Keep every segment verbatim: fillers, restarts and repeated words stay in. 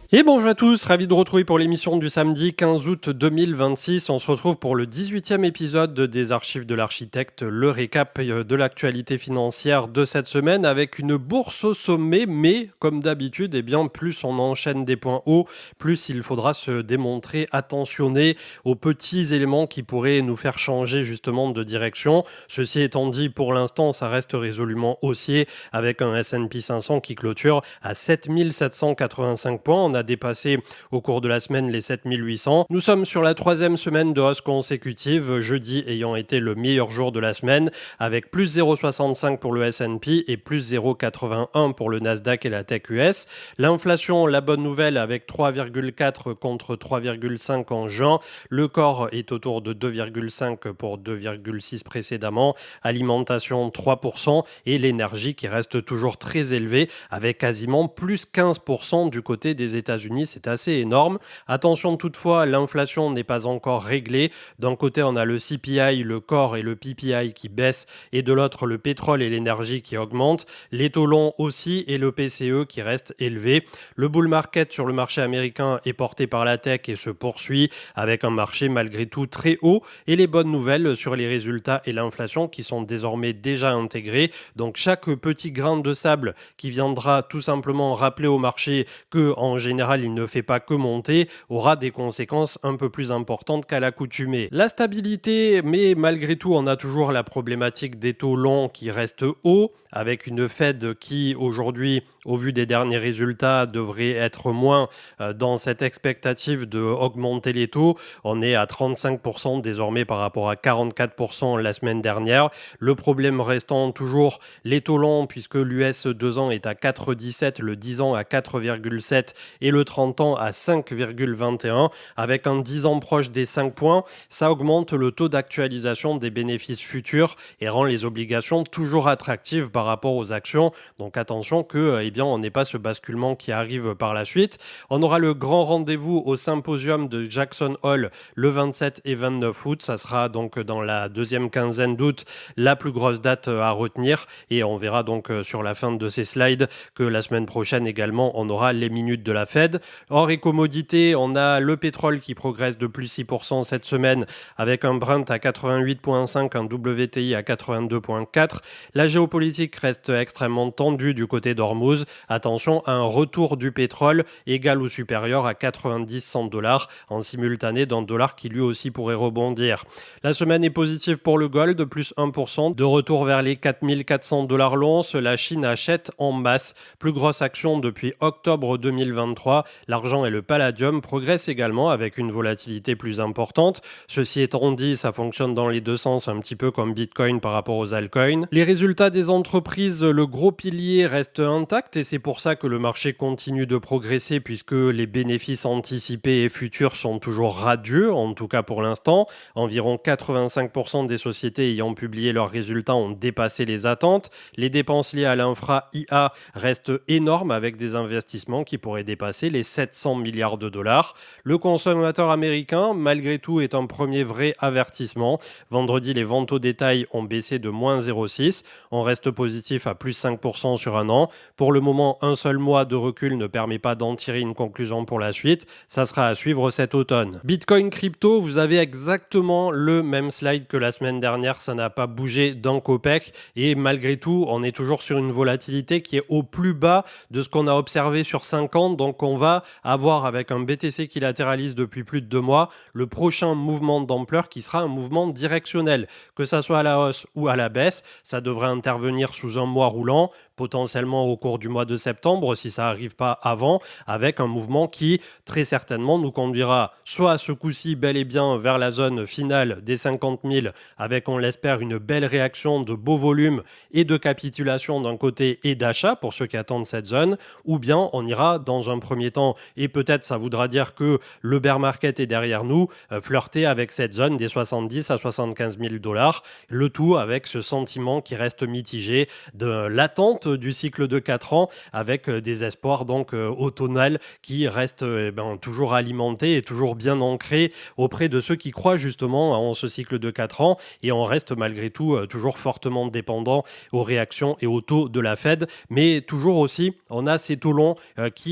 Et bonjour à tous, ravi de retrouver pour l'émission du samedi quinze août deux mille vingt-six. On se retrouve pour le dix-huitième épisode des Archives de l'architecte, le récap euh, de l'actualité financière de cette semaine avec une bourse au sommet, mais comme d'habitude, eh bien, plus on enchaîne des points hauts, plus il faudra se démontrer attentionné aux petits éléments qui pourraient nous faire changer justement de direction. Ceci étant dit, pour l'instant, ça reste résolument haussier avec un S and P cinq cents qui clôture à sept mille sept cent quatre-vingt-cinq points. On a dépassé au cours de la semaine les sept mille huit cents. Nous sommes sur la troisième semaine de hausse consécutive, jeudi ayant été le meilleur jour de la semaine, avec plus zéro virgule soixante-cinq pour le S and P et plus zéro virgule quatre-vingt-un pour le Nasdaq et la tech U S. L'inflation, la bonne nouvelle, avec trois virgule quatre contre trois virgule cinq en juin. Le corps est autour de deux virgule cinq pour deux virgule six précédemment. Alimentation trois pour cent et l'énergie qui reste toujours très élevée avec quasiment plus quinze pour cent du côté des États-Unis. C'est assez énorme. Attention toutefois, l'inflation n'est pas encore réglée. D'un côté, on a le C P I, le corps et le P P I qui baissent et de l'autre, le pétrole et l'énergie qui augmentent. Les taux longs aussi et le P C E qui reste élevé. Le bull market sur le marché américain est porté par la tech et se poursuit avec un marché malgré tout très haut et les bonnes nouvelles sur les résultats et l'inflation qui sont désormais déjà intégrés. Donc chaque petit grain de sable qui viendra tout simplement rappeler au marché que en général il ne fait pas que monter aura des conséquences un peu plus importantes qu'à l'accoutumée. La stabilité, mais malgré tout on a toujours la problématique des taux longs qui restent hauts avec une Fed qui aujourd'hui au vu des derniers résultats devrait être moins euh, dans cette expectative d'augmenter les taux. On est à trente-cinq pour cent désormais par rapport à quarante-quatre pour cent la semaine dernière. Le problème restant toujours les taux longs puisque l'U S deux ans est à quatre virgule dix-sept, le dix ans à quatre virgule sept et le trente ans à cinq virgule vingt et un. Avec un dix ans proche des cinq points, ça augmente le taux d'actualisation des bénéfices futurs et rend les obligations toujours attractives par rapport aux actions. Donc attention que eh bien, on n'ait pas ce basculement qui arrive par la suite. On aura le grand rendez-vous au symposium de Jackson Hole le vingt-sept et vingt-neuf août. Ça sera donc dans la deuxième quinzaine d'août la plus grosse date à retenir et on verra donc sur la fin de ces slides que la semaine prochaine également on aura les minutes de la Fed. Or et commodité, on a le pétrole qui progresse de plus six pour cent cette semaine avec un Brent à quatre-vingt-huit virgule cinq, un W T I à quatre-vingt-deux virgule quatre. La géopolitique reste extrêmement tendue du côté d'Ormuz. Attention à un retour du pétrole égal ou supérieur à quatre-vingt-dix cents dollars en simultané d'un dollar qui lui aussi pourrait rebondir. La semaine est positive pour le gold, plus un pour cent, de retour vers les quatre mille quatre cents dollars l'once. La Chine achète en masse. Plus grosse action depuis octobre deux mille vingt-trois. L'argent et le palladium progressent également avec une volatilité plus importante. Ceci étant dit, ça fonctionne dans les deux sens, un petit peu comme Bitcoin par rapport aux altcoins. Les résultats des entreprises, le gros pilier reste intact et c'est pour ça que le marché continue de progresser puisque les bénéfices anticipés et futurs sont toujours radieux, en tout cas pour l'instant. Environ quatre-vingt-cinq pour cent des sociétés ayant publié leurs résultats ont dépassé les attentes. Les dépenses liées à l'infra I A restent énormes avec des investissements qui pourraient dépasser les sept cents milliards de dollars. Le consommateur américain, malgré tout, est un premier vrai avertissement. Vendredi, les ventes au détail ont baissé de moins zéro virgule six. On reste positif à plus cinq pour cent sur un an. Pour le moment, un seul mois de recul ne permet pas d'en tirer une conclusion pour la suite. Ça sera à suivre cet automne. Bitcoin crypto, vous avez exactement le même slide que la semaine dernière. Ça n'a pas bougé d'un copec. Et malgré tout, on est toujours sur une volatilité qui est au plus bas de ce qu'on a observé sur cinq ans. Donc on va avoir avec un B T C qui latéralise depuis plus de deux mois le prochain mouvement d'ampleur qui sera un mouvement directionnel. Que ça soit à la hausse ou à la baisse, ça devrait intervenir sous un mois roulant, potentiellement au cours du mois de septembre si ça n'arrive pas avant, avec un mouvement qui très certainement nous conduira soit à ce coup-ci bel et bien vers la zone finale des cinquante mille avec on l'espère une belle réaction de beaux volumes et de capitulation d'un côté et d'achat pour ceux qui attendent cette zone, ou bien on ira dans un premier temps et peut-être ça voudra dire que le bear market est derrière nous, euh, flirter avec cette zone des soixante-dix à soixante-quinze mille dollars, le tout avec ce sentiment qui reste mitigé de l'attente du cycle de quatre ans avec des espoirs donc euh, automnales qui restent eh ben, toujours alimentés et toujours bien ancrés auprès de ceux qui croient justement en ce cycle de quatre ans et on reste malgré tout euh, toujours fortement dépendant aux réactions et aux taux de la Fed, mais toujours aussi on a ces taux longs euh, qui, que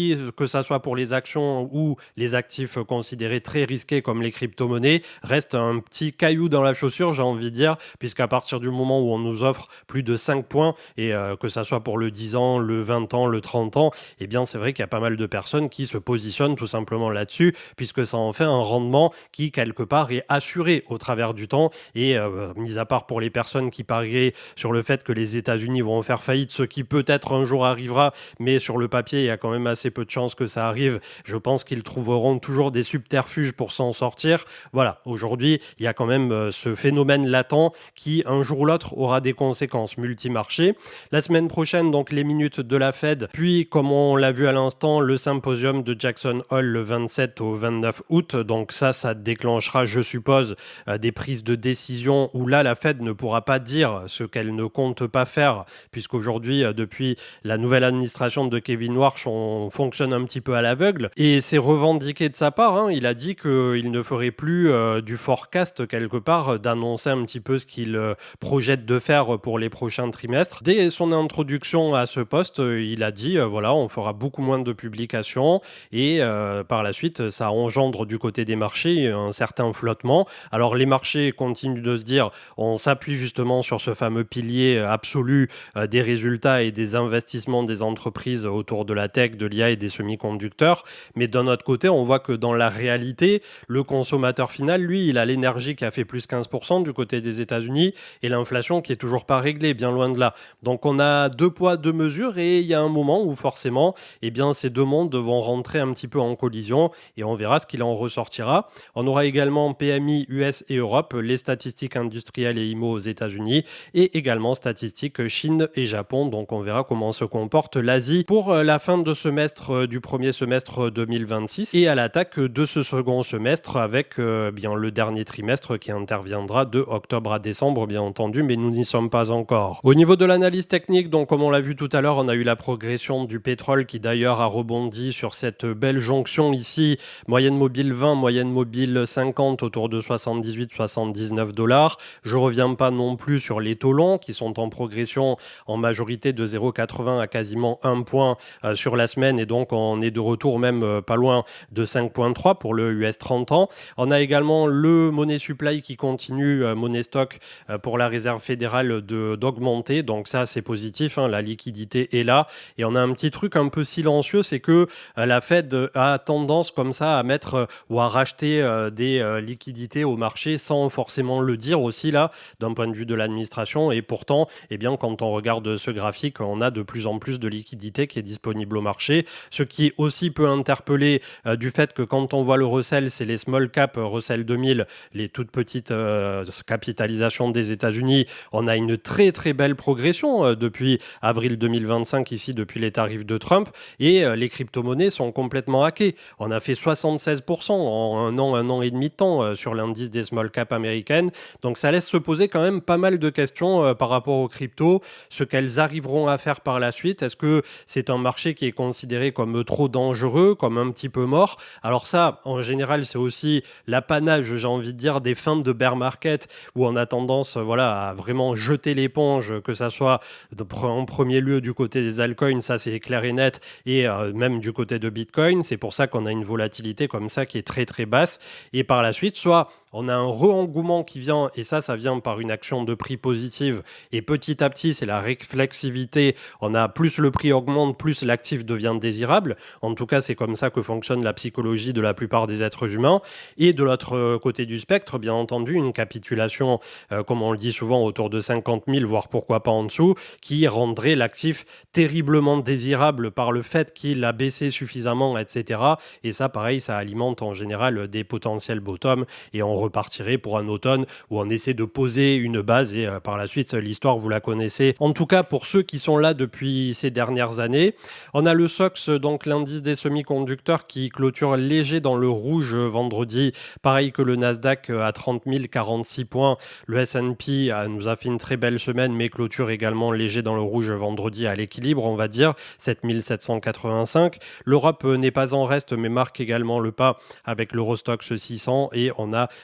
ça soit pour les actions ou les actifs considérés très risqués comme les crypto-monnaies, reste un petit caillou dans la chaussure, j'ai envie de dire, puisqu'à partir du moment où on nous offre plus de cinq points, et euh, que ça soit pour le dix ans, le vingt ans, le trente ans, eh bien c'est vrai qu'il y a pas mal de personnes qui se positionnent tout simplement là-dessus, puisque ça en fait un rendement qui, quelque part, est assuré au travers du temps. Et euh, mis à part pour les personnes qui parieraient sur le fait que les États-Unis vont faire faillite, ce qui peut-être un jour arrivera, mais sur le papier, il y a quand même assez peu de chances que ça arrive. Je pense qu'ils trouveront toujours des subterfuges pour s'en sortir. Voilà, aujourd'hui, il y a quand même euh, ce phénomène latent qui, un jour ou l'autre, aura des conséquences multimarchés. La semaine prochaine, donc, les minutes de la Fed, puis, comme on l'a vu à l'instant, le symposium de Jackson Hole le vingt-sept au vingt-neuf août. Donc ça, ça déclenchera, je suppose, euh, des prises de décision où là, la Fed ne pourra pas dire ce qu'elle ne compte pas faire, puisqu'aujourd'hui, euh, depuis la nouvelle administration de Kevin Warsh, on fonctionne un petit peu à l'aveugle. Et c'est revendiqué de sa part. Hein. Il a dit qu'il ne ferait plus euh, du forecast, quelque part, euh, d'annoncer un petit peu ce qu'il euh, projette de faire pour les prochains trimestres. Dès son introduction à ce poste, euh, il a dit, euh, voilà, on fera beaucoup moins de publications et euh, par la suite, ça engendre du côté des marchés un certain flottement. Alors les marchés continuent de se dire, on s'appuie justement sur ce fameux pilier absolu euh, des résultats et des investissements des entreprises autour de la tech, de l'I A et des semi-conducteurs. Mais d'un autre côté, on voit que dans la réalité, le consommateur final, lui, il a l'énergie qui a fait plus quinze pour cent du côté des États-Unis et l'inflation qui est toujours pas réglée, bien loin de là. Donc on a deux poids, deux mesures et il y a un moment où forcément, eh bien, ces deux mondes vont rentrer un petit peu en collision et on verra ce qu'il en ressortira. On aura également P M I U S et Europe, les statistiques industrielles et I M O aux États-Unis et également statistiques Chine et Japon. Donc on verra comment se comporte l'Asie pour la fin de semestre du premier semestre deux mille vingt-six et à l'attaque de ce second semestre avec euh, bien le dernier trimestre qui interviendra de octobre à décembre, bien entendu, mais nous n'y sommes pas encore. Au niveau de l'analyse technique, donc comme on l'a vu tout à l'heure, on a eu la progression du pétrole qui d'ailleurs a rebondi sur cette belle jonction ici, moyenne mobile vingt, moyenne mobile cinquante autour de soixante-dix-huit soixante-dix-neuf dollars. Je ne reviens pas non plus sur les taux longs qui sont en progression en majorité de zéro virgule quatre-vingts à quasiment un point euh, sur la semaine et donc on est de retour même euh, pas loin de cinq virgule trois pour le U S trente ans. On a également le money supply qui continue, euh, money stock euh, pour la réserve fédérale de, d'augmenter, donc ça c'est positif, hein, la liquidité est là et on a un petit truc un peu silencieux, c'est que euh, la Fed a tendance comme ça à mettre euh, ou à racheter euh, des euh, liquidités au marché sans forcément le dire aussi là d'un point de vue de l'administration et pourtant eh bien, quand on regarde ce graphique on a de plus en plus de liquidités qui est disponible au marché, ce qui aussi peut interpeller euh, du fait que quand on voit le Russell, c'est les small cap euh, Russell deux mille, les toutes petites euh, capitalisations des États-Unis, on a une très très belle progression euh, depuis avril deux mille vingt-cinq ici, depuis les tarifs de Trump et euh, les crypto-monnaies sont complètement hackées. On a fait soixante-seize pour cent en un an, un an et demi de temps euh, sur l'indice des small cap américaines. Donc ça laisse se poser quand même pas mal de questions euh, par rapport aux cryptos, ce qu'elles arriveront à faire par la suite. Est-ce que c'est un marché qui est considéré comme trop dangereux, comme un petit peu mort? Alors ça, en général, c'est aussi l'apanage, j'ai envie de dire, des fins de bear market où on a tendance euh, voilà, à vraiment jeter l'éponge, que ça soit de, en premier lieu du côté des altcoins, ça c'est clair et net, et euh, même du côté de Bitcoin. C'est pour ça qu'on a une volatilité comme ça qui est très très basse. Et par la suite, soit on a un re-engouement qui vient, et ça, ça vient par une action de prix positive, et petit à petit, c'est la réflexivité, on a plus le prix augmente, plus l'actif devient désirable. En tout cas, c'est comme ça que fonctionne la psychologie de la plupart des êtres humains. Et de l'autre côté du spectre, bien entendu, une capitulation, euh, comme on le dit souvent, autour de cinquante mille, voire pourquoi pas en dessous, qui rendrait l'actif terriblement désirable par le fait qu'il a baissé suffisamment, et cetera. Et ça, pareil, ça alimente en général des potentiels bottoms, et on repartirait pour un automne où on essaie de poser une base et euh, par la suite l'histoire vous la connaissez. En tout cas pour ceux qui sont là depuis ces dernières années, on a le S O X, donc l'indice des semi-conducteurs qui clôture léger dans le rouge vendredi, pareil que le Nasdaq à trente mille quarante-six points. Le S and P euh, nous a fait une très belle semaine mais clôture également léger dans le rouge vendredi à l'équilibre, on va dire sept mille sept cent quatre-vingt-cinq. L'Europe n'est pas en reste mais marque également le pas avec l'Eurostoxx six cents et on a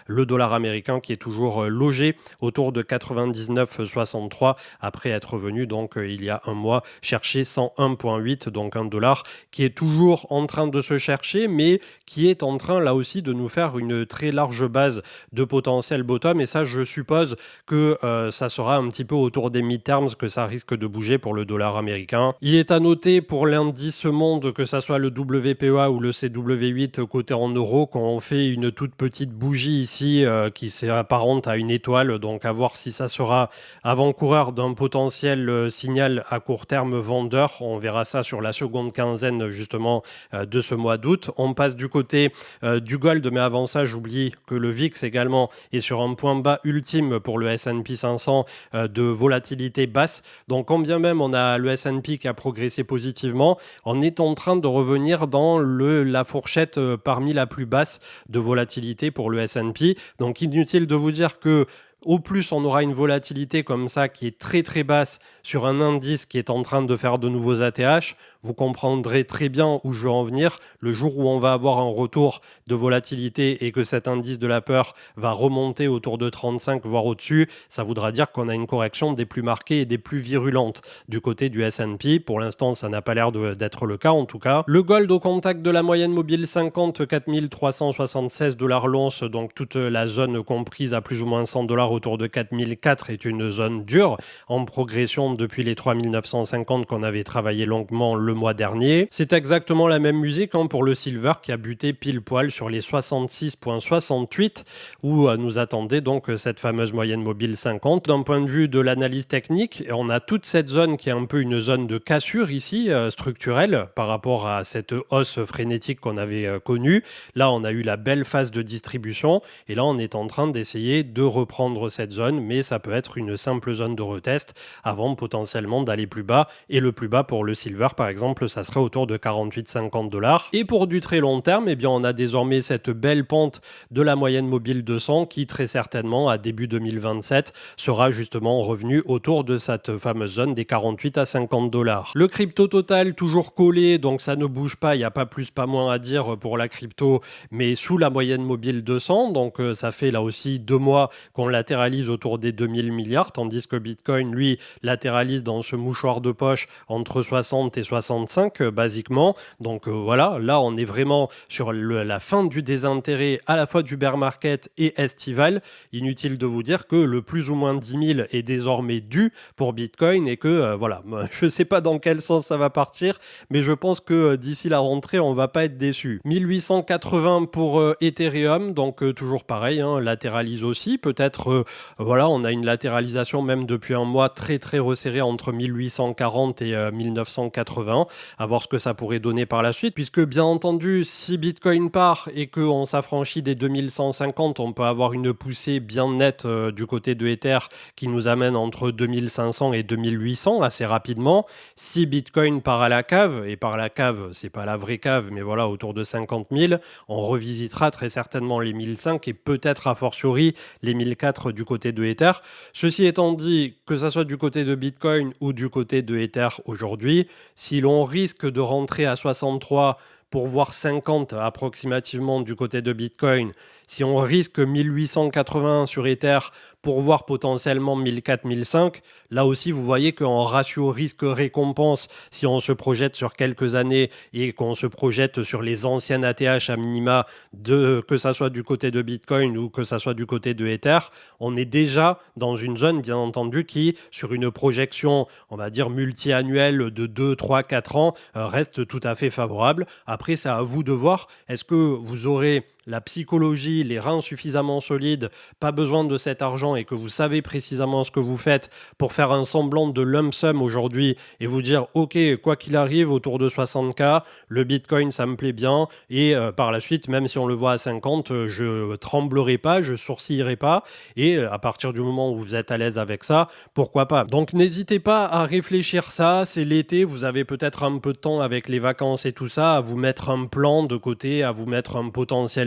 le dollar américain qui est toujours logé autour de quatre-vingt-dix-neuf virgule soixante-trois après être venu donc il y a un mois chercher cent un virgule huit, donc un dollar qui est toujours en train de se chercher mais qui est en train là aussi de nous faire une très large base de potentiel bottom, et ça je suppose que euh, ça sera un petit peu autour des midterms que ça risque de bouger pour le dollar américain. Il est à noter pour l'indice monde, que ça soit le W P E A ou le C W huit coté en euros, qu'on fait une toute petite bougie ici euh, qui s'apparente à une étoile, donc à voir si ça sera avant-coureur d'un potentiel euh, signal à court terme vendeur. On verra ça sur la seconde quinzaine justement euh, de ce mois d'août. On passe du côté euh, du gold, mais avant ça j'oublie que le V I X également est sur un point bas ultime pour le S and P cinq cents euh, de volatilité basse. Donc quand bien même on a le S and P qui a progressé positivement, on est en train de revenir dans le, la fourchette euh, parmi la plus basse de volatilité pour le S and P. Donc inutile de vous dire que au plus on aura une volatilité comme ça qui est très très basse sur un indice qui est en train de faire de nouveaux A T H, vous comprendrez très bien où je veux en venir. Le jour où on va avoir un retour de volatilité et que cet indice de la peur va remonter autour de trente-cinq voire au-dessus, ça voudra dire qu'on a une correction des plus marquées et des plus virulentes du côté du S and P. Pour l'instant, ça n'a pas l'air de, d'être le cas en tout cas. Le gold au contact de la moyenne mobile cinquante, quatre mille trois cent soixante-seize dollars l'once, donc toute la zone comprise à plus ou moins cent dollars autour de quatre mille quatre est une zone dure en progression depuis les trois mille neuf cent cinquante qu'on avait travaillé longuement le mois dernier. C'est exactement la même musique hein, pour le silver qui a buté pile poil sur les soixante-six virgule soixante-huit où euh, nous attendait donc cette fameuse moyenne mobile cinquante. D'un point de vue de l'analyse technique, on a toute cette zone qui est un peu une zone de cassure ici, euh, structurelle par rapport à cette hausse frénétique qu'on avait euh, connue. Là, on a eu la belle phase de distribution et là, on est en train d'essayer de reprendre cette zone, mais ça peut être une simple zone de retest avant potentiellement d'aller plus bas, et le plus bas pour le silver par exemple ça serait autour de quarante-huit cinquante dollars. Et pour du très long terme, eh bien on a désormais cette belle pente de la moyenne mobile deux cents qui très certainement à début deux mille vingt-sept sera justement revenu autour de cette fameuse zone des quarante-huit à cinquante dollars. Le crypto total toujours collé, donc ça ne bouge pas, il n'y a pas plus pas moins à dire pour la crypto, mais sous la moyenne mobile deux cents, donc euh, ça fait là aussi deux mois qu'on latéralise autour des deux mille milliards, tandis que Bitcoin, lui, latéralise dans ce mouchoir de poche entre soixante et soixante-cinq, euh, basiquement. Donc euh, voilà, là, on est vraiment sur le, la fin du désintérêt à la fois du bear market et estival. Inutile de vous dire que le plus ou moins dix mille est désormais dû pour Bitcoin et que, euh, voilà, je ne sais pas dans quel sens ça va partir, mais je pense que euh, d'ici la rentrée, on ne va pas être déçu. mille huit cent quatre-vingts pour euh, Ethereum, donc euh, toujours pareil, hein, latéralise aussi. Peut-être, euh, voilà, on a une latéralisation même depuis un mois très très resserrée entre mille huit cent quarante et euh, mille neuf cent quatre-vingts, à voir ce que ça pourrait donner par la suite, puisque bien entendu, si Bitcoin part et qu'on s'affranchit des deux mille cent cinquante, on peut avoir une poussée bien nette euh, du côté de Ether qui nous amène entre deux mille cinq cents et deux mille huit cents assez rapidement. Si Bitcoin part à la cave, et par la cave, c'est pas la vraie cave, mais voilà, autour de cinquante mille, on revisitera très certainement les mille cinq et peut-être a fortiori les mille quatre du côté de Ether. Ceci étant dit, que ça soit du côté de Bitcoin ou du côté de Ether aujourd'hui, si l'on risque de rentrer à soixante-trois pour voir cinquante approximativement du côté de Bitcoin, si on risque mille huit cent quatre-vingts sur Ether pour voir potentiellement mille quatre, mille cinq, là aussi vous voyez qu'en ratio risque-récompense, si on se projette sur quelques années et qu'on se projette sur les anciennes A T H à minima, de, que ça soit du côté de Bitcoin ou que ça soit du côté de Ether, on est déjà dans une zone bien entendu qui, sur une projection on va dire multi-annuelle de deux, trois, quatre ans, reste tout à fait favorable. Après c'est à vous de voir, est-ce que vous aurez la psychologie, les reins suffisamment solides, pas besoin de cet argent et que vous savez précisément ce que vous faites pour faire un semblant de lump sum aujourd'hui et vous dire ok, quoi qu'il arrive autour de soixante K, le Bitcoin ça me plaît bien et euh, par la suite même si on le voit à cinquante, je tremblerai pas, je sourcillerai pas et à partir du moment où vous êtes à l'aise avec ça, pourquoi pas. Donc n'hésitez pas à réfléchir ça, c'est l'été, vous avez peut-être un peu de temps avec les vacances et tout ça, à vous mettre un plan de côté, à vous mettre un potentiel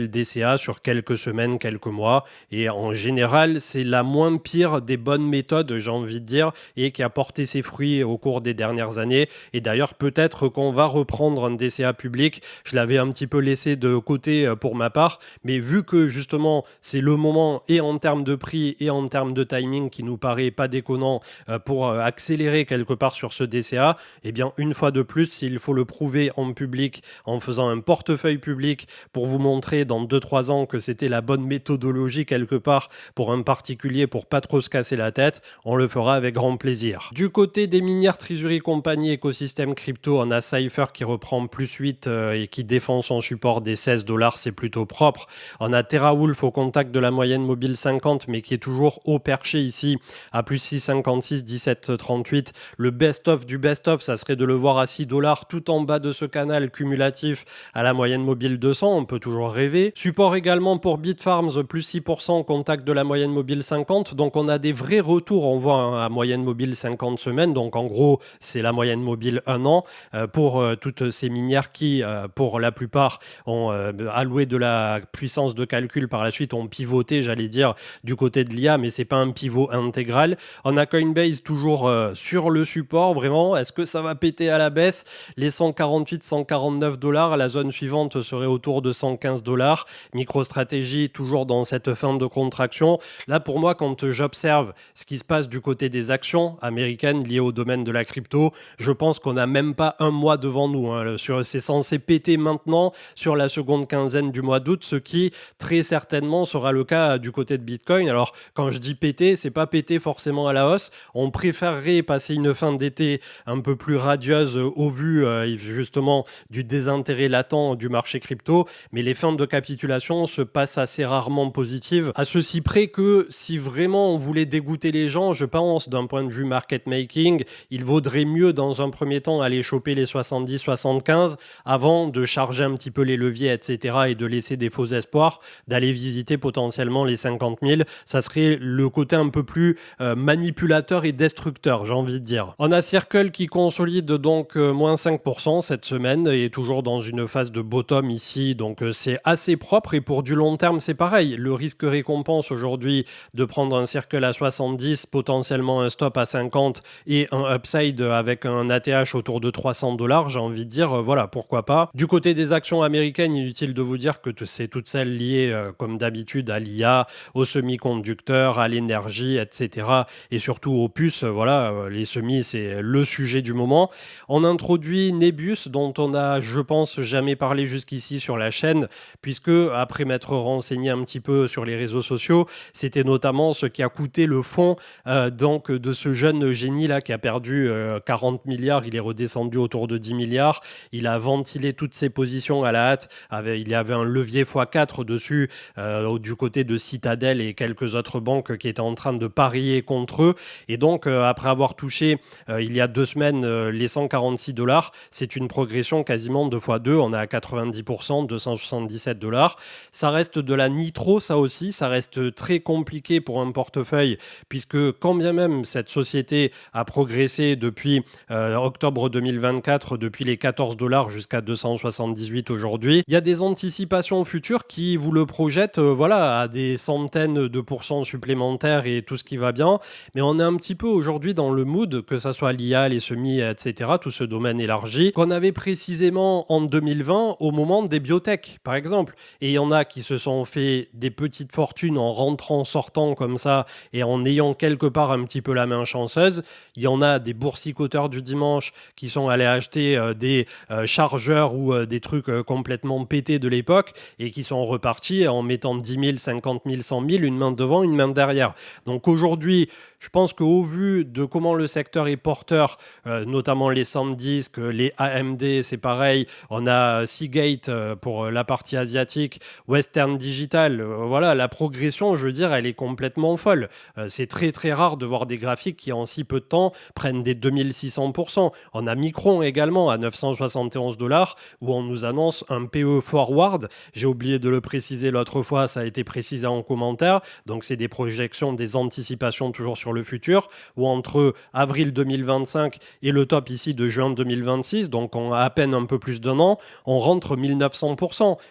potentiel D C A sur quelques semaines, quelques mois. Et en général, c'est la moins pire des bonnes méthodes, j'ai envie de dire, et qui a porté ses fruits au cours des dernières années. Et d'ailleurs, peut-être qu'on va reprendre un D C A public. Je l'avais un petit peu laissé de côté pour ma part, mais vu que justement, c'est le moment et en termes de prix et en termes de timing qui nous paraît pas déconnant pour accélérer quelque part sur ce D C A, eh bien, une fois de plus, s'il faut le prouver en public, en faisant un portefeuille public pour vous montrer dans deux trois ans que c'était la bonne méthodologie quelque part pour un particulier pour pas trop se casser la tête, on le fera avec grand plaisir. Du côté des minières Treasury Company écosystème crypto, on a Cypher qui reprend plus huit euh, et qui défend son support des seize dollars, c'est plutôt propre. On a TerraWolf au contact de la moyenne mobile cinquante mais qui est toujours haut perché ici à plus six virgule cinquante-six, dix-sept trente-huit. Le best-of du best-of, ça serait de le voir à six dollars tout en bas de ce canal cumulatif à la moyenne mobile deux cents, on peut toujours rêver. Support également pour Bitfarms, plus six pour cent au contact de la moyenne mobile cinquante, donc on a des vrais retours, on voit hein, à moyenne mobile cinquante semaines, donc en gros c'est la moyenne mobile un an euh, pour euh, toutes ces minières qui euh, pour la plupart ont euh, alloué de la puissance de calcul par la suite, ont pivoté j'allais dire du côté de l'I A, mais c'est pas un pivot intégral. On a Coinbase toujours euh, sur le support, vraiment, est-ce que ça va péter à la baisse? Les cent quarante-huit cent quarante-neuf dollars, la zone suivante serait autour de cent quinze dollars. MicroStrategy toujours dans cette fin de contraction. Là pour moi, quand j'observe ce qui se passe du côté des actions américaines liées au domaine de la crypto, je pense qu'on n'a même pas un mois devant nous. Hein. Sur, c'est censé péter maintenant sur la seconde quinzaine du mois d'août, ce qui très certainement sera le cas du côté de Bitcoin. Alors quand je dis péter, c'est pas péter forcément à la hausse. On préférerait passer une fin d'été un peu plus radieuse au vu euh, justement du désintérêt latent du marché crypto, mais les fins de capitulation se passent assez rarement positives, à ceci près que si vraiment on voulait dégoûter les gens, je pense d'un point de vue market making, il vaudrait mieux dans un premier temps aller choper les soixante-dix soixante-quinze avant de charger un petit peu les leviers, et cetera, et de laisser des faux espoirs, d'aller visiter potentiellement les cinquante mille. Ça serait le côté un peu plus euh, manipulateur et destructeur, j'ai envie de dire. On a Circle qui consolide donc euh, moins cinq pour cent cette semaine et toujours dans une phase de bottom ici, donc euh, c'est assez propre et pour du long terme c'est pareil. Le risque récompense aujourd'hui de prendre un Circle à soixante-dix, potentiellement un stop à cinquante et un upside avec un A T H autour de trois cents dollars, j'ai envie de dire euh, voilà, pourquoi pas. Du côté des actions américaines, inutile de vous dire que c'est toutes celles liées euh, comme d'habitude à l'I A, aux semi-conducteurs, à l'énergie, et cetera. Et surtout aux puces, euh, voilà, euh, les semis c'est le sujet du moment. On introduit Nebius dont on a, je pense, jamais parlé jusqu'ici sur la chaîne, puisque après m'être renseigné un petit peu sur les réseaux sociaux, c'était notamment ce qui a coûté le fonds euh, donc, de ce jeune génie là qui a perdu euh, quarante milliards, il est redescendu autour de dix milliards, il a ventilé toutes ses positions à la hâte, avec, il y avait un levier fois quatre dessus euh, du côté de Citadel et quelques autres banques qui étaient en train de parier contre eux, et donc euh, après avoir touché euh, il y a deux semaines euh, les cent quarante-six dollars, c'est une progression quasiment deux fois deux, on est à quatre-vingt-dix pour cent, deux cent soixante-dix-sept dollars. Ça reste de la nitro, ça aussi, ça reste très compliqué pour un portefeuille, puisque quand bien même cette société a progressé depuis euh, octobre deux mille vingt-quatre, depuis les quatorze dollars jusqu'à deux cent soixante-dix-huit aujourd'hui, il y a des anticipations futures qui vous le projettent euh, voilà, à des centaines de pourcents supplémentaires et tout ce qui va bien, mais on est un petit peu aujourd'hui dans le mood, que ça soit l'I A, les semis, et cetera, tout ce domaine élargi, qu'on avait précisément en deux mille vingt au moment des biotech, par exemple. Et il y en a qui se sont fait des petites fortunes en rentrant, sortant comme ça, et en ayant quelque part un petit peu la main chanceuse. Il y en a des boursicoteurs du dimanche qui sont allés acheter euh, des euh, chargeurs ou euh, des trucs euh, complètement pétés de l'époque et qui sont repartis en mettant dix mille, cinquante mille, cent mille, une main devant, une main derrière. Donc aujourd'hui, je pense qu'au vu de comment le secteur est porteur, euh, notamment les SanDisk, les A M D, c'est pareil. On a Seagate euh, pour la partie asiatique, Western Digital. Euh, voilà, la progression, je veux dire, elle est complètement folle. Euh, c'est très très rare de voir des graphiques qui en si peu de temps prennent des deux mille six cents pour cent. On a Micron également à neuf cent soixante et onze dollars où on nous annonce un P E forward. J'ai oublié de le préciser l'autre fois, ça a été précisé en commentaire. Donc c'est des projections, des anticipations toujours sur le futur, ou entre avril deux mille vingt-cinq et le top ici de juin deux mille vingt-six, donc on a à peine un peu plus d'un an, on rentre mille neuf cents pour cent. Donc euh,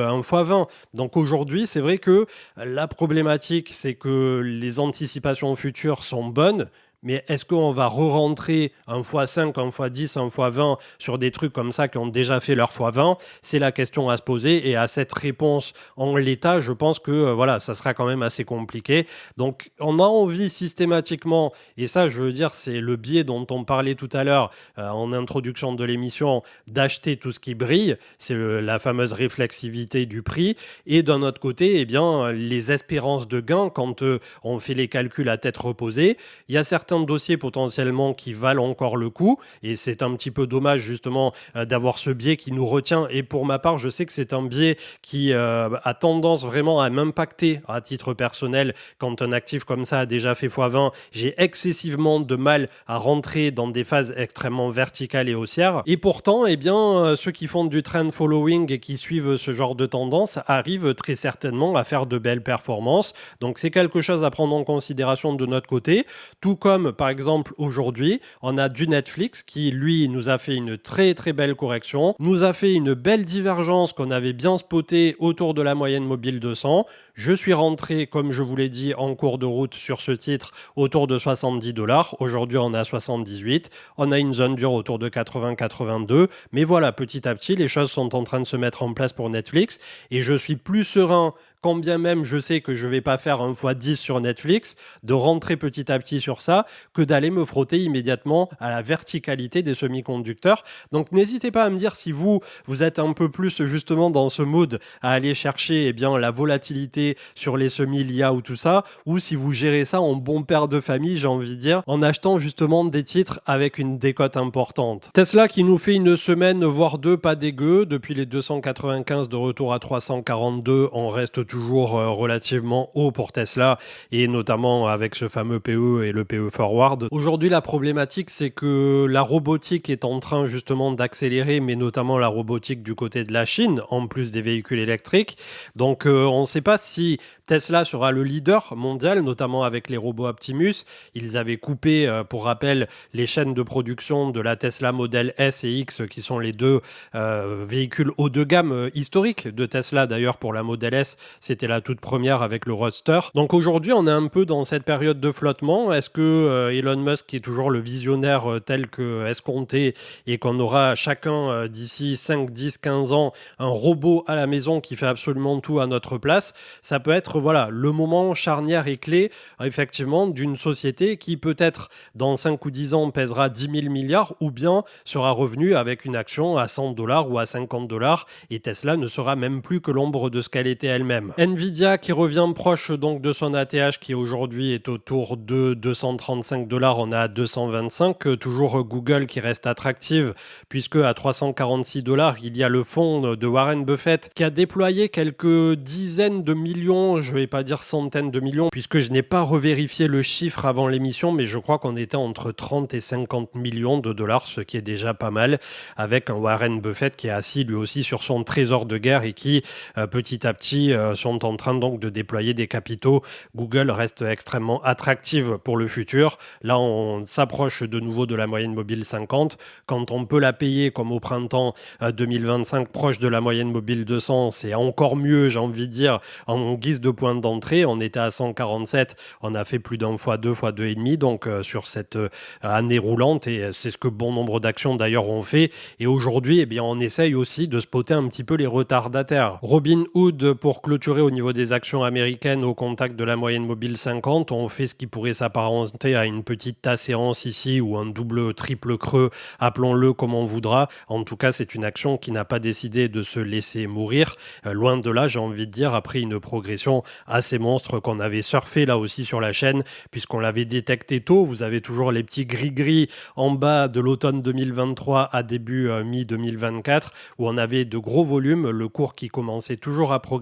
euh, un fois vingt. Donc aujourd'hui, c'est vrai que la problématique, c'est que les anticipations futures sont bonnes, mais est-ce qu'on va re-rentrer un fois cinq, un fois dix, un fois vingt sur des trucs comme ça qui ont déjà fait leur fois vingt? C'est la question à se poser. Et à cette réponse en l'état, je pense que euh, voilà, ça sera quand même assez compliqué. Donc on a envie systématiquement, et ça je veux dire, c'est le biais dont on parlait tout à l'heure euh, en introduction de l'émission, d'acheter tout ce qui brille. C'est le- la fameuse réflexivité du prix. Et d'un autre côté, eh bien, les espérances de gain, quand euh, on fait les calculs à tête reposée, il y a certains dossiers potentiellement qui valent encore le coup, et c'est un petit peu dommage justement euh, d'avoir ce biais qui nous retient. Et pour ma part, je sais que c'est un biais qui euh, a tendance vraiment à m'impacter à titre personnel. Quand un actif comme ça a déjà fait fois vingt, j'ai excessivement de mal à rentrer dans des phases extrêmement verticales et haussières. Et pourtant, eh bien, euh, ceux qui font du trend following et qui suivent ce genre de tendance arrivent très certainement à faire de belles performances. Donc c'est quelque chose à prendre en considération de notre côté, tout comme par exemple aujourd'hui, on a du Netflix qui lui nous a fait une très très belle correction, nous a fait une belle divergence qu'on avait bien spoté autour de la moyenne mobile deux cents. Je suis rentré, comme je vous l'ai dit, en cours de route sur ce titre autour de soixante-dix dollars. Aujourd'hui, on est à soixante-dix-huit. On a une zone dure autour de quatre-vingts quatre-vingt-deux. Mais voilà, petit à petit, les choses sont en train de se mettre en place pour Netflix. Et je suis plus serein, quand bien même je sais que je ne vais pas faire un fois dix sur Netflix, de rentrer petit à petit sur ça, que d'aller me frotter immédiatement à la verticalité des semi-conducteurs. Donc n'hésitez pas à me dire si vous, vous êtes un peu plus justement dans ce mood à aller chercher eh bien, la volatilité sur les semis, l'I A ou tout ça, ou si vous gérez ça en bon père de famille, j'ai envie de dire, en achetant justement des titres avec une décote importante. Tesla qui nous fait une semaine, voire deux, pas dégueu. Depuis les deux cent quatre-vingt-quinze de retour à trois cent quarante-deux, on reste toujours euh, relativement haut pour Tesla, et notamment avec ce fameux P E et le P E Forward. Aujourd'hui, la problématique, c'est que la robotique est en train justement d'accélérer, mais notamment la robotique du côté de la Chine, en plus des véhicules électriques. Donc euh, on ne sait pas si Tesla sera le leader mondial, notamment avec les robots Optimus. Ils avaient coupé, euh, pour rappel, les chaînes de production de la Tesla Model S et X, qui sont les deux euh, véhicules haut de gamme euh, historiques de Tesla. D'ailleurs, pour la Model S, c'était la toute première avec le Roadster. Donc aujourd'hui, on est un peu dans cette période de flottement. Est-ce que euh, Elon Musk, qui est toujours le visionnaire euh, tel que escompté, et qu'on aura chacun euh, d'ici cinq, dix, quinze ans un robot à la maison qui fait absolument tout à notre place, ça peut être voilà, le moment charnière et clé effectivement d'une société qui peut-être dans cinq ou dix ans pèsera dix mille milliards, ou bien sera revenue avec une action à cent dollars ou à cinquante dollars, et Tesla ne sera même plus que l'ombre de ce qu'elle était elle-même. Nvidia qui revient proche donc de son A T H qui aujourd'hui est autour de deux cent trente-cinq dollars, on est à deux cent vingt-cinq. Toujours Google qui reste attractive puisque à trois cent quarante-six dollars, il y a le fonds de Warren Buffett qui a déployé quelques dizaines de millions, je ne vais pas dire centaines de millions, puisque je n'ai pas revérifié le chiffre avant l'émission, mais je crois qu'on était entre trente et cinquante millions de dollars, ce qui est déjà pas mal, avec un Warren Buffett qui est assis lui aussi sur son trésor de guerre et qui, euh, petit à petit, euh, sont en train donc de déployer des capitaux. Google reste extrêmement attractive pour le futur. Là, on s'approche de nouveau de la moyenne mobile cinquante. Quand on peut la payer, comme au printemps euh, deux mille vingt-cinq, proche de la moyenne mobile deux cents, c'est encore mieux, j'ai envie de dire, en guise de point d'entrée. On était à cent quarante-sept, on a fait plus d'un fois deux, fois deux et demi, donc euh, sur cette euh, année roulante, et c'est ce que bon nombre d'actions d'ailleurs ont fait. Et aujourd'hui, eh bien, on essaye aussi de spotter un petit peu les retardataires. Robinhood, pour clôturer au niveau des actions américaines au contact de la moyenne mobile cinquante, on fait ce qui pourrait s'apparenter à une petite tasséance ici, ou un double, triple creux, appelons-le comme on voudra. En tout cas, c'est une action qui n'a pas décidé de se laisser mourir. Euh, loin de là, j'ai envie de dire, après une progression assez monstre qu'on avait surfé là aussi sur la chaîne, puisqu'on l'avait détecté tôt. Vous avez toujours les petits gris-gris en bas de l'automne deux mille vingt-trois à début euh, mi deux mille vingt-quatre, où on avait de gros volumes, le cours qui commençait toujours à progresser,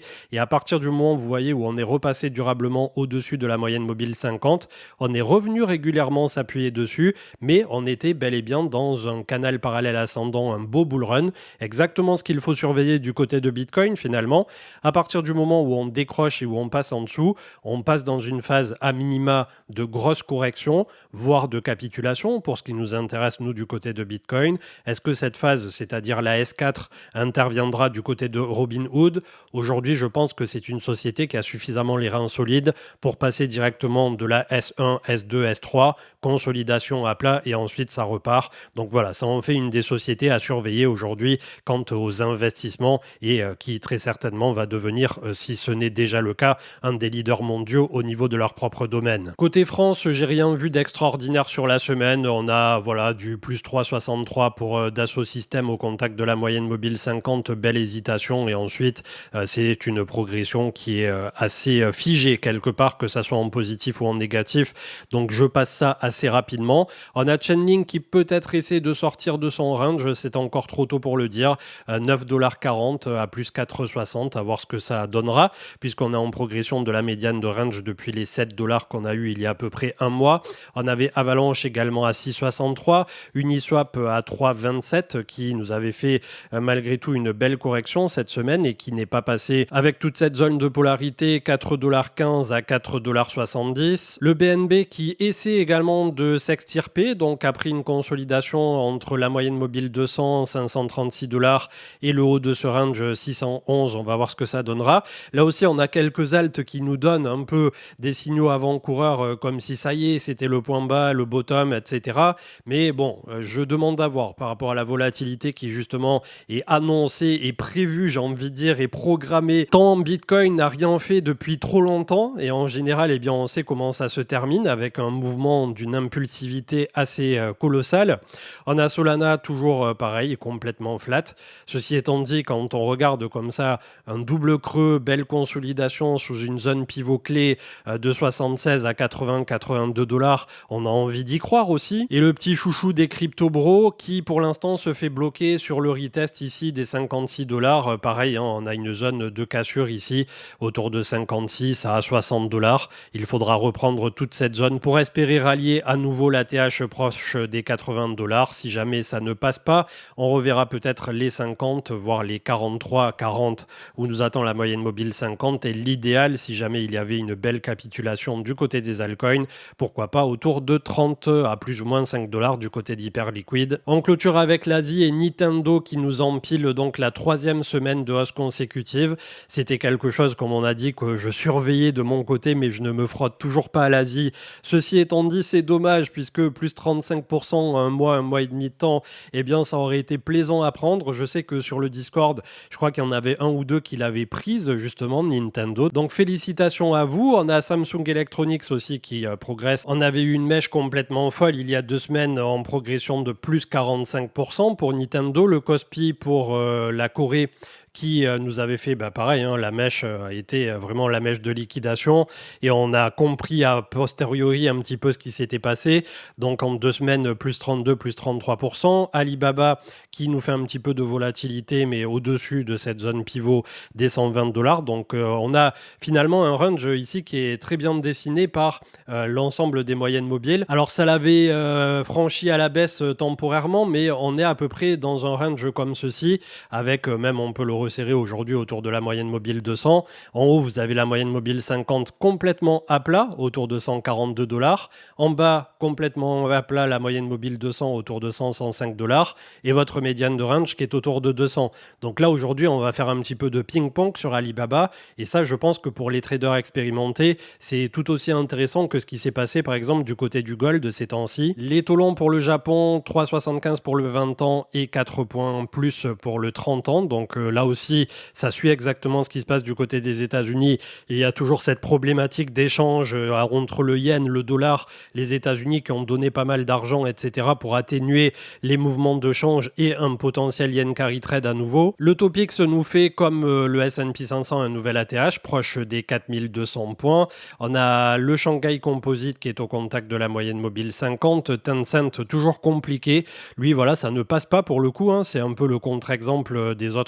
Et à partir du moment, vous voyez, où on est repassé durablement au-dessus de la moyenne mobile cinquante, on est revenu régulièrement s'appuyer dessus, mais on était bel et bien dans un canal parallèle ascendant, un beau bull run, exactement ce qu'il faut surveiller du côté de Bitcoin finalement. À partir du moment où on décroche et où on passe en dessous, on passe dans une phase à minima de grosse correction, voire de capitulation pour ce qui nous intéresse nous du côté de Bitcoin. Est-ce que cette phase, c'est-à-dire la S quatre, interviendra du côté de Robinhood? Aujourd'hui, je pense que c'est une société qui a suffisamment les reins solides pour passer directement de la S un, S deux, S trois, consolidation à plat et ensuite ça repart. Donc voilà, ça en fait une des sociétés à surveiller aujourd'hui quant aux investissements et euh, qui très certainement va devenir, euh, si ce n'est déjà le cas, un des leaders mondiaux au niveau de leur propre domaine. Côté France, j'ai rien vu d'extraordinaire sur la semaine. On a voilà du plus trois virgule soixante-trois pour euh, Dassault Systèmes au contact de la moyenne mobile cinquante, belle hésitation et ensuite euh, c'est une progression qui est euh, assez euh, figée quelque part, que ça soit en positif ou en négatif. Donc je passe ça assez rapidement. On a Chainlink qui peut-être essaie de sortir de son range, c'est encore trop tôt pour le dire. Euh, neuf dollars quarante à plus quatre virgule soixante, à voir ce que ça donnera, puisqu'on est en progression de la médiane de range depuis les sept dollars qu'on a eu il y a à peu près un mois. On avait Avalanche également à six virgule soixante-trois, Uniswap à trois virgule vingt-sept qui nous avait fait euh, malgré tout une belle correction cette semaine et qui n'est pas passé avec toute cette zone de polarité, quatre dollars quinze à quatre dollars soixante-dix. Le B N B qui essaie également de s'extirper, donc a pris une consolidation entre la moyenne mobile deux cents, cinq cent trente-six dollars et le haut de ce range six cent onze. On va voir ce que ça donnera. Là aussi, on a quelques altes qui nous donnent un peu des signaux avant-coureurs euh, comme si ça y est, c'était le point bas, le bottom, et cetera. Mais bon, euh, je demande à voir par rapport à la volatilité qui justement est annoncée et prévue, j'ai envie de dire, et programmée. Tant Bitcoin n'a rien fait depuis trop longtemps et en général, eh bien, on sait comment ça se termine avec un mouvement d'une impulsivité assez euh, colossale. On a Solana toujours euh, pareil, complètement flat. Ceci étant dit, quand on regarde comme ça un double creux, belle consolidation sous une zone pivot clé euh, de soixante-seize à quatre-vingts quatre-vingt-deux dollars, on a envie d'y croire aussi. Et le petit chouchou des crypto bros qui pour l'instant se fait bloquer sur le retest ici des cinquante-six dollars. Euh, pareil, hein, on a une zone de cassure ici autour de cinquante-six à soixante dollars. Il faudra reprendre toute cette zone pour espérer rallier à nouveau la T H proche des quatre-vingts dollars. Si jamais ça ne passe pas, on reverra peut-être les cinquante, voire les quarante-trois quarante où nous attend la moyenne mobile cinquante. Et l'idéal, si jamais il y avait une belle capitulation du côté des altcoins, pourquoi pas autour de trente à plus ou moins cinq dollars du côté d'Hyperliquid. On clôture avec l'Asie et Nintendo qui nous empile donc la troisième semaine de hausse consécutive. C'était quelque chose, comme on a dit, que je surveillais de mon côté, mais je ne me frotte toujours pas à l'Asie. Ceci étant dit, c'est dommage puisque plus trente-cinq pour cent en un mois, un mois et demi de temps, eh bien ça aurait été plaisant à prendre. Je sais que sur le Discord, je crois qu'il y en avait un ou deux qui l'avaient prise justement, Nintendo. Donc félicitations à vous. On a Samsung Electronics aussi qui euh, progresse. On avait eu une mèche complètement folle il y a deux semaines en progression de plus quarante-cinq pour cent pour Nintendo. Le Kospi pour euh, la Corée qui euh, nous avait fait, bah, pareil, hein, la mèche euh, a été euh, vraiment la mèche de liquidation et on a compris a posteriori un petit peu ce qui s'était passé. Donc en deux semaines, plus trente-deux, plus trente-trois pour cent. Alibaba qui nous fait un petit peu de volatilité, mais au-dessus de cette zone pivot des cent vingt dollars. Donc euh, on a finalement un range ici qui est très bien dessiné par euh, l'ensemble des moyennes mobiles. Alors ça l'avait euh, franchi à la baisse euh, temporairement, mais on est à peu près dans un range comme ceci, avec euh, même on peut le resserré aujourd'hui autour de la moyenne mobile deux cents. En haut, vous avez la moyenne mobile cinquante complètement à plat, autour de cent quarante-deux dollars. En bas, complètement à plat, la moyenne mobile deux cents, autour de cent à cent cinq dollars. Et votre médiane de range qui est autour de deux cents. Donc là, aujourd'hui, on va faire un petit peu de ping-pong sur Alibaba. Et ça, je pense que pour les traders expérimentés, c'est tout aussi intéressant que ce qui s'est passé, par exemple, du côté du gold ces temps-ci. Les taux longs pour le Japon, trois virgule soixante-quinze pour le vingt ans et quatre points plus pour le trente ans. Donc euh, là aussi, aussi, ça suit exactement ce qui se passe du côté des États-Unis. Et il y a toujours cette problématique d'échange entre le yen, le dollar, les États-Unis qui ont donné pas mal d'argent, et cetera pour atténuer les mouvements de change et un potentiel yen carry trade à nouveau. Le Topix nous fait, comme le S and P cinq cents, un nouvel A T H proche des quatre mille deux cents points. On a le Shanghai Composite qui est au contact de la moyenne mobile cinquante. Tencent, toujours compliqué. Lui, voilà, ça ne passe pas pour le coup. Hein. C'est un peu le contre-exemple des autres actions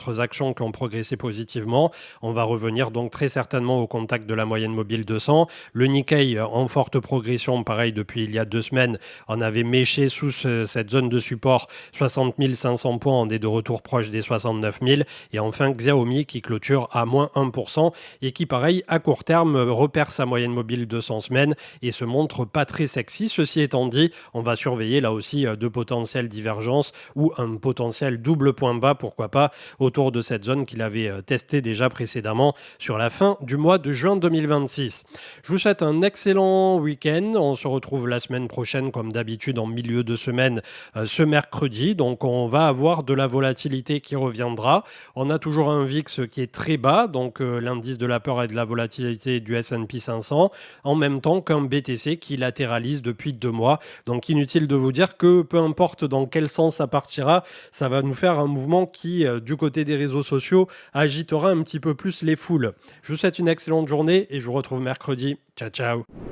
actions qui ont progressé positivement. On va revenir donc très certainement au contact de la moyenne mobile deux cents. Le Nikkei en forte progression, pareil depuis il y a deux semaines, on avait méché sous ce, cette zone de support soixante mille cinq cents points, on est de retour proche des soixante-neuf mille. Et enfin Xiaomi qui clôture à moins un pour cent et qui pareil à court terme repère sa moyenne mobile deux cents semaines et se montre pas très sexy. Ceci étant dit, on va surveiller là aussi de potentielles divergences ou un potentiel double point bas, pourquoi pas, autour de cette zone qu'il avait testée déjà précédemment sur la fin du mois de juin deux mille vingt-six. Je vous souhaite un excellent week-end. On se retrouve la semaine prochaine comme d'habitude en milieu de semaine euh, ce mercredi. Donc on va avoir de la volatilité qui reviendra. On a toujours un V I X qui est très bas, donc euh, l'indice de la peur et de la volatilité du S and P cinq cents, en même temps qu'un B T C qui latéralise depuis deux mois. Donc inutile de vous dire que peu importe dans quel sens ça partira, ça va nous faire un mouvement qui, euh, du côté des réseaux sociaux, agitera un petit peu plus les foules. Je vous souhaite une excellente journée et je vous retrouve mercredi. Ciao, ciao.